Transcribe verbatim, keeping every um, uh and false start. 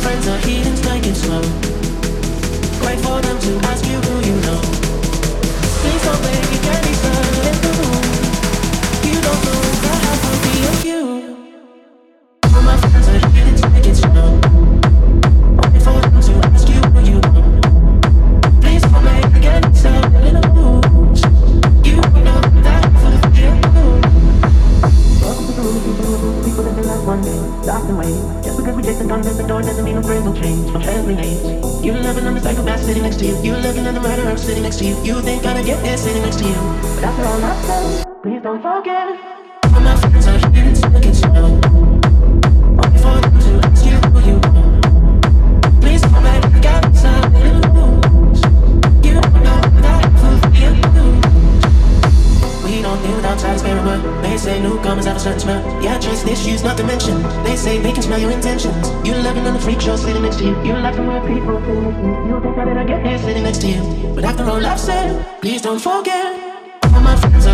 friends are heathens, take it slow. Wait for them to ask you who you know. Please don't make me get me started in the room. You don't know the half of me of you. All my friends are heathens, take it slow. Wait for them to ask you who you know. Please don't make me get me started in the room. You don't know the half of me of you. Welcome to the room, people who people that they like one day, locked away. Just because we take the guns at the door doesn't mean no friends will change. From family hates. You loving on the psychopath sitting next to you. You loving on the murderer sitting next to you. You think I'd get there sitting next to you. But after all I've said, please don't forget. All my friends are here, it's looking slow. Wait for them to ask you who you are. Please come back, got something to lose. You don't know that for you. We don't deal with outsiders, but they say newcomers have a certain smell. Yeah, trust issues not to mention. They say they can smell your intentions. You loving on the freak show sitting next to you. You like some weird people sitting next to you. You think I better get here sitting next to you. But after all I've said, please don't forget. All my friends are